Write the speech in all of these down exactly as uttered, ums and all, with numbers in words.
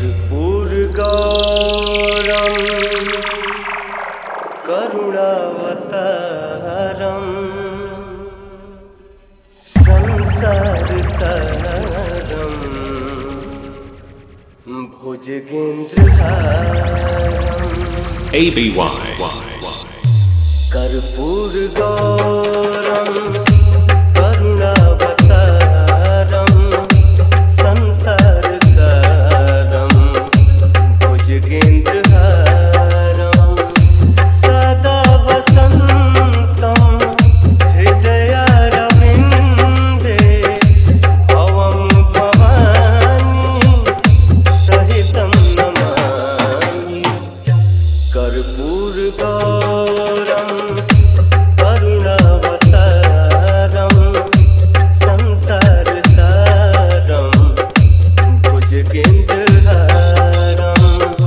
कर्पूरगौरं करुणावतारं संसारसारं भुजगेन्द्रहारम् A B Y कर्पूरगौरं करुणावतारं संसारसारं भुजगेन्द्रहारं सदा वसन्तं हृदयारविन्दे भवं भवानी सहितं नमामि। कर्पूरगौरं करुणावतारं संसारसारं भुजगेन्द्रहारम्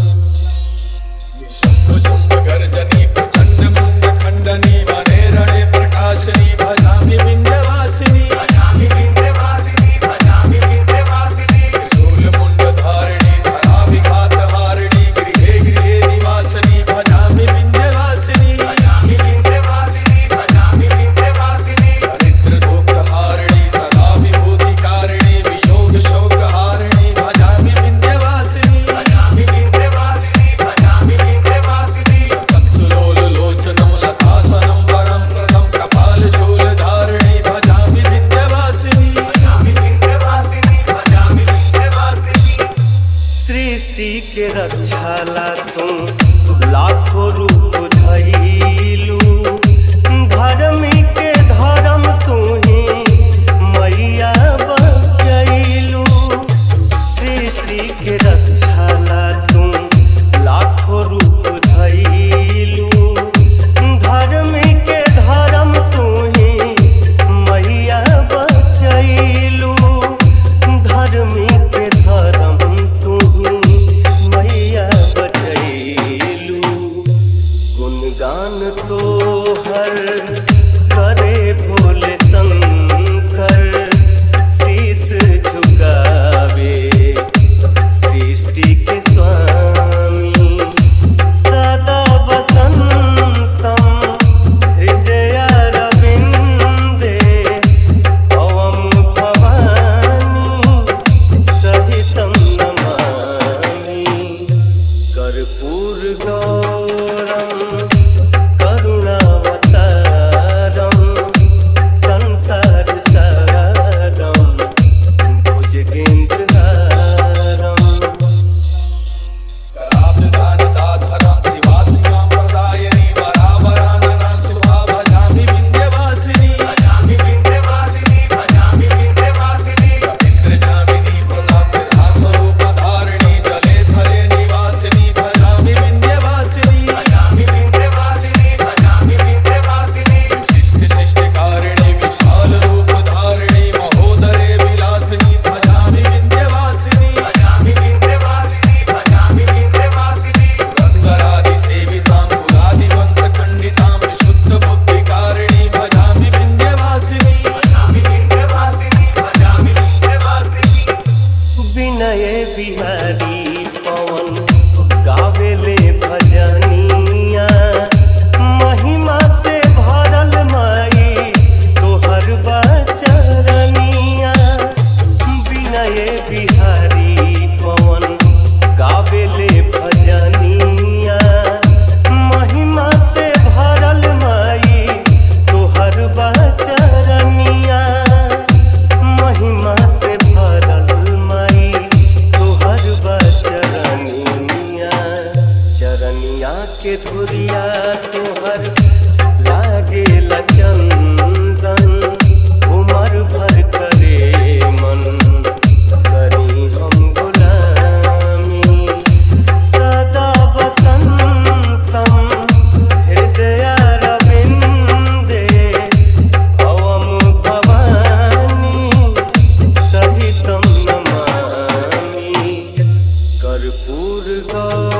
गर्जनी प्रचंड मुंड खंडनी वने रणे प्रकाशनी भजामि विंध्यवासिनी भजामि विंध्यवासिनी भजामि विंध्यवासिनी शूल मुंड धारिणी धरा विघात हारिणी गृहे गृहे निवासिनी भजामि विंध्यवासिनी भजामि विंध्यवासिनी भजामि विंध्यवासिनी दरिद्र दुःख हारिणी सदा विभूतिकारिणी वियोग शोक हारिणी भजामि विंध्यवासिनी भजामि विंध्यवासिनी भजामि विंध्यवासिनी सुलोल लोचनं लतासनं वरं प्रदं कपालशूलधारिणी भजामि विंध्यवासिनी भजामि विंध्यवासिनी भजामि विंध्यवासिनी। सृष्टि के रक्षाला तू लाखों रूप धइलू, धर्मी के धर्म तू ही मैया बचैलू। सृष्टि के रक्षाला तू लाखों रूप धइलू, धर्मी के धर्म तू ही मैया बचैलू। धर्मी के धर्म तू ही मैया बचैलू। गुणगान तो हर करे भोले शंकर, शीश झुकावे सृष्टि के स्वामी। सदा वसन्तं हृदयारविन्दे भवं भवानी सहितं नमामि। कर्पूरगौरं करुणावतारं संसारसारं भुजगेन्द्रहारम् कराब्जदानदाधरां शिवासिकां प्रदायिनी वरावराननां शुभा भजामि विंध्यवासिनी भजामि विंध्यवासिनी भजामि विंध्यवासिनी रविन्द्रजामिनी प्रदाप्तिर्हासरूपधारिणी जले थले निवासिनी भजामि विंध्यवासिनी भजामि विंध्यवासिनी भजामि विंध्यवासिनी शिष्ट शिष्टकारिणी विशाल रूपधारिणी महोदरे विलासिनी भजामि विंध्यवासिनी भजामि विंध्यवासिनी भजामि विंध्यवासिनी रंगरादि सेवितां पुरादिवंश खंडितां विशुद्ध बुद्धिकारिणी भजामि विंध्यवासिनी भजामि विंध्यवासिनी भजामि विंध्यवासिनी। विनय बिहारी पवन गावेले भजनिया, महिमा से भरल माई तोहर बचरनिया। विनय बिहारी पवन गावेले भजनिया, महिमा से भरल माई तोहर बचरनिया। महिमा से भरल माई तोहर बचरनिया। चरनिया के धुरिया तोहर लागेला चंदन, उमर भर करे मन करी हम गुलामी। सदा वसन्तं हृदयारविन्दे भवं भवानी सहितं नमामि। कर्पूरगौरं